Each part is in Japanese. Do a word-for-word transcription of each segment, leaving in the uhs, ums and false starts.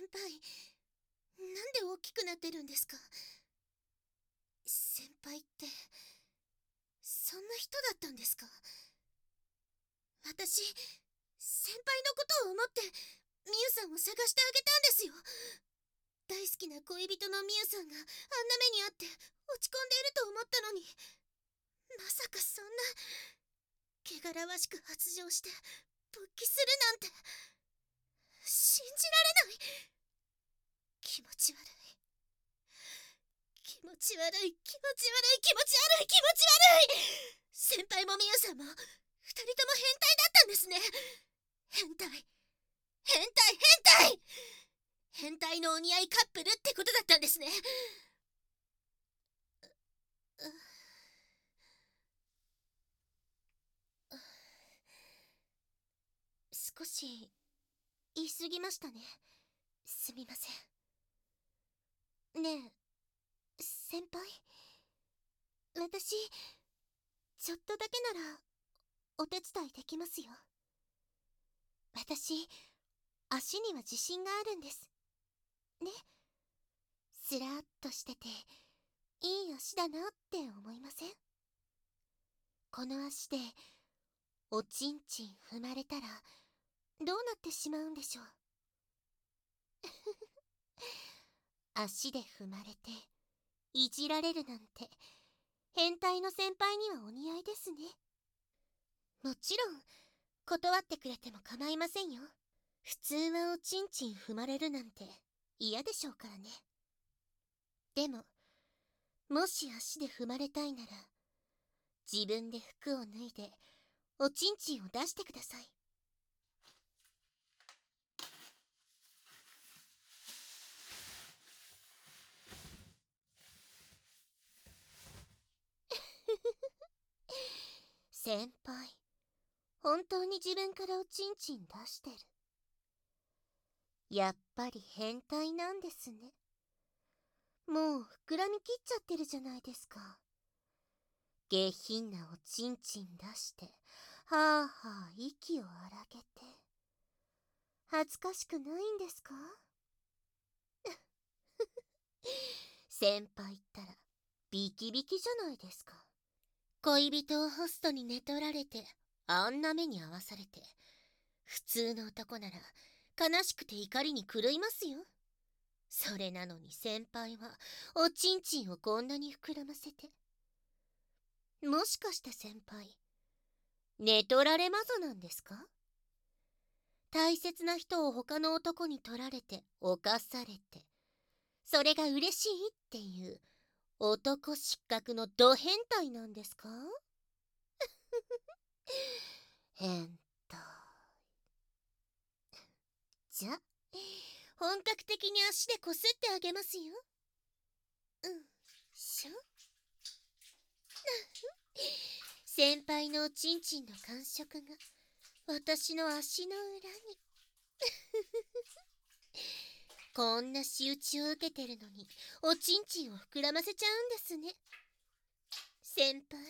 輩、なんで大きくなってるんですか？先輩って、そんな人だったんですか？私、先輩のことを思って、みゆさんを探してあげたんですよ。大好きな恋人のみゆさんがあんな目にあって落ち込んでいると思ったのに、まさかそんな、汚らわしく発情して勃起するなんて、信じられない。気持ち悪い。気持ち悪い、気持ち悪い、気持ち悪い、気持ち悪い。先輩もみゆさんも、二人とも変態だったんですね。変態。変態、変態変態のお似合いカップルってことだったんですね。少し言い過ぎましたね。すみません。ねえ、先輩、私ちょっとだけならお手伝いできますよ。私、足には自信があるんですね。スラーっとしてていい足だなって思いません？この足でおちんちん踏まれたらどうなってしまうんでしょう。足で踏まれていじられるなんて、変態の先輩にはお似合いですね。もちろん断ってくれても構いませんよ。普通はおちんちん踏まれるなんて嫌でしょうからね。でも、もし足で踏まれたいなら、自分で服を脱いでおちんちんを出してください。先輩、本当に自分からおちんちん出してる。やっぱり変態なんですね。もう膨らみきっちゃってるじゃないですか。下品なおちんちん出して、はあはあ息を荒げて。恥ずかしくないんですか？先輩ったら、ビキビキじゃないですか。恋人をホストに寝取られて、あんな目に遭わされて、普通の男なら悲しくて怒りに狂いますよ。それなのに先輩はおちんちんをこんなに膨らませて。もしかして先輩、寝取られ魔女なんですか？大切な人を他の男に取られて犯されて、それが嬉しいっていう男失格のド変態なんですか？変態。じゃ、本格的に足でこすってあげますよ。うんしょ。先輩のおちんちんの感触が私の足の裏に。こんな仕打ちを受けてるのにおちんちんを膨らませちゃうんですね。先輩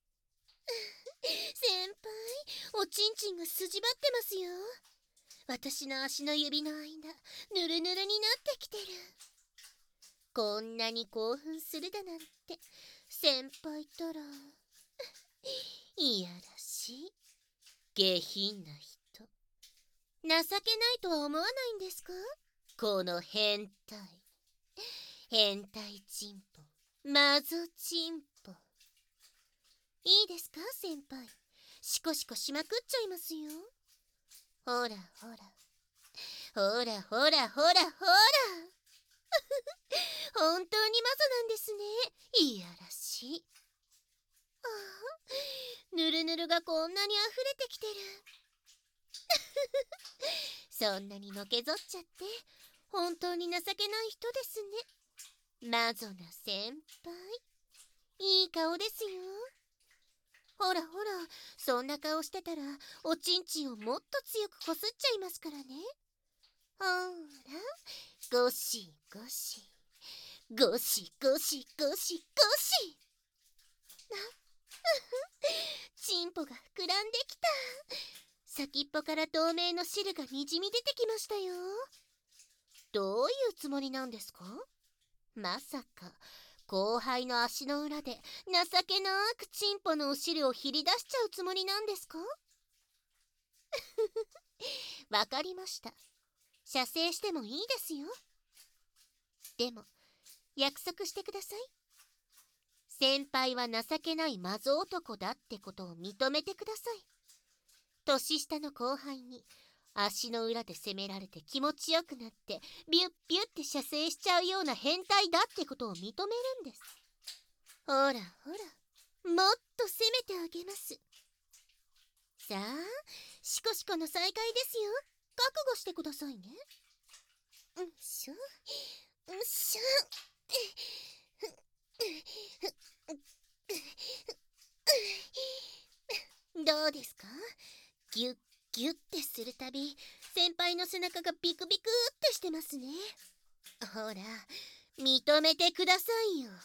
先輩、おちんちんが筋張ってますよ。私の足の指の間、ぬるぬるになってきてる。こんなに興奮するだなんて、先輩ったら、いやらしい。下品な人。情けないとは思わないんですか？この変態。変態チンポ。マゾチンポ。いいですか先輩。シコシコしまくっちゃいますよ。ほらほら。ほらほらほらほら。本当にマゾなんですね。いやらしい。ああ、ぬるぬるがこんなに溢れてきてる。そんなにのけぞっちゃって本当に情けない人ですね。マゾな先輩、いい顔ですよ。ほらほら、そんな顔してたらおちんちんをもっと強くこすっちゃいますからね。ほら、ゴシゴシゴシゴシゴシゴシ。チンポが膨らんできた。先っぽから透明の汁がにじみ出てきましたよ。 どういうつもりなんですか？まさか後輩の足の裏で情けなくチンポのお尻をひり出しちゃうつもりなんですか？わかりました。射精してもいいですよ。でも約束してください。先輩は情けないマゾ男だってことを認めてください。年下の後輩に足の裏で責められて気持ちよくなってビュッビュッって射精しちゃうような変態だってことを認めるんです。ほらほら、もっと責めてあげます。さあ、シコシコの再会ですよ。覚悟してくださいね。うんしょうんしょ。どうですか？ギュッギュッてするたび先輩の背中がビクビクってしてますね。ほら、認めてくださいよ。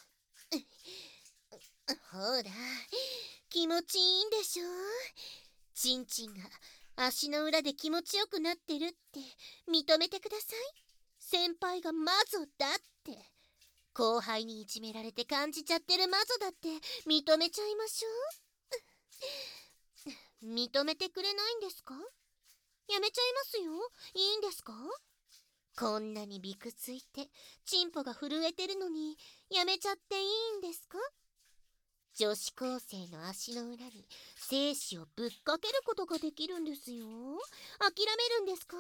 ほら、気持ちいいんでしょ？チンチンが足の裏で気持ちよくなってるって認めてください。先輩がマゾだって。後輩にいじめられて感じちゃってるマゾだって認めちゃいましょう。認めてくれないんですか？やめちゃいますよ。いいんですか？こんなにびくついてチンポが震えてるのにやめちゃっていいんですか？女子高生の足の裏に精子をぶっかけることができるんですよ。諦めるんですか？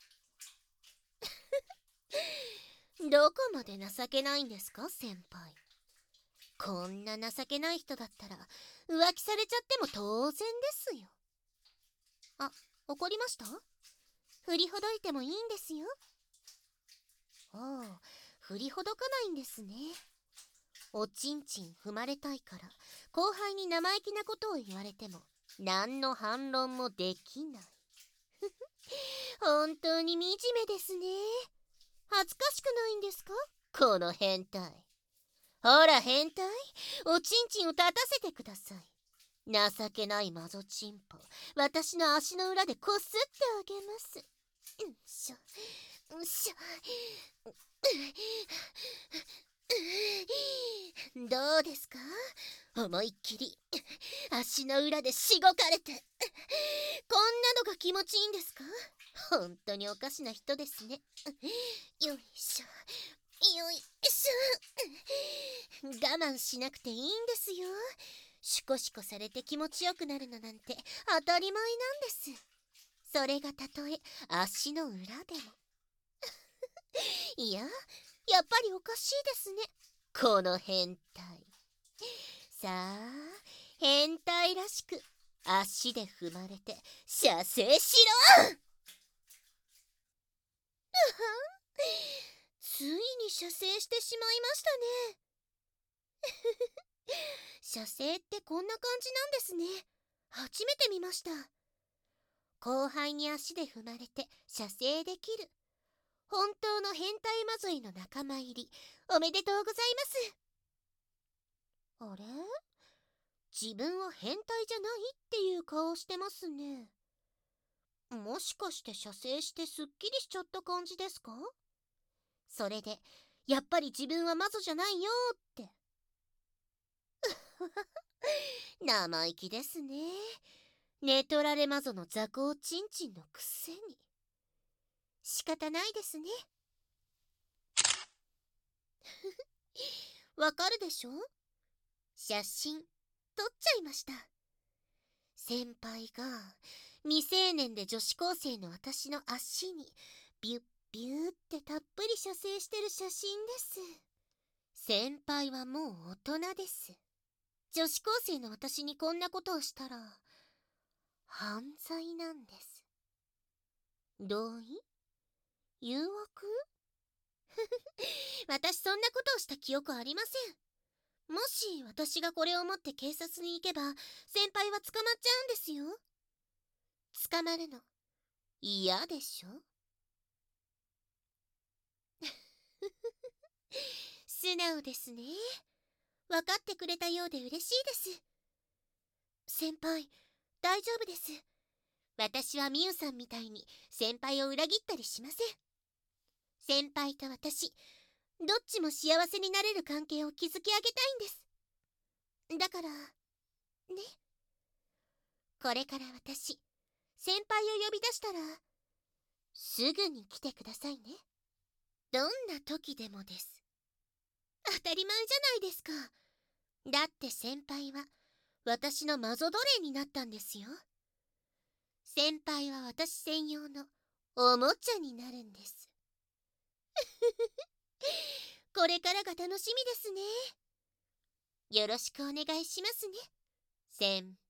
どこまで情けないんですか、先輩。こんな情けない人だったら浮気されちゃっても当然ですよ。あ、怒りました？振りほどいてもいいんですよ。おお、振りほどかないんですね。おちんちん踏まれたいから後輩に生意気なことを言われても何の反論もできない。本当に惨めですね。恥ずかしくないんですか、この変態。ほら変態、おちんちんを立たせてください。情けないマゾチンポ、私の足の裏でこすってあげます。うんしょうんしょ。どうですか？思いっきり足の裏でしごかれて、こんなのが気持ちいいんですか？本当におかしな人ですね。よいしょよいしょ。我慢しなくていいんですよ。シコシコされて気持ちよくなるのなんて当たり前なんです。それがたとえ足の裏でも。いや、やっぱりおかしいですね、この変態。さあ、変態らしく足で踏まれて射精しろ。ついに射精してしまいましたね。射精ってこんな感じなんですね。初めて見ました。後輩に足で踏まれて射精できる本当の変態マゾイの仲間入りおめでとうございます。あれ、自分は変態じゃないっていう顔をしてますね。もしかして射精してすっきりしちゃった感じですか？それでやっぱり自分はマゾじゃないよって。生意気ですね。寝取られマゾの雑魚ちんちんのくせに。仕方ないですね。わかるでしょ？写真撮っちゃいました。先輩が未成年で女子高生の私の足にビュッビューってたっぷり射精してる写真です。先輩はもう大人です。女子高生の私にこんなことをしたら犯罪なんです。同意？誘惑？私そんなことをした記憶ありません。もし私がこれを持って警察に行けば先輩は捕まっちゃうんですよ。捕まるの嫌でしょ？素直ですね。分かってくれたようで嬉しいです。先輩、大丈夫です。私はみゆさんみたいに先輩を裏切ったりしません。 先輩と私、どっちも幸せになれる関係を築き上げたいんです。だから、ね。これから私、先輩を呼び出したら、すぐに来てくださいね。どんな時でもです。当たり前じゃないですか。だって先輩は、私のマゾ奴隷になったんですよ。先輩は私専用のおもちゃになるんです。これからが楽しみですね。よろしくお願いしますね、先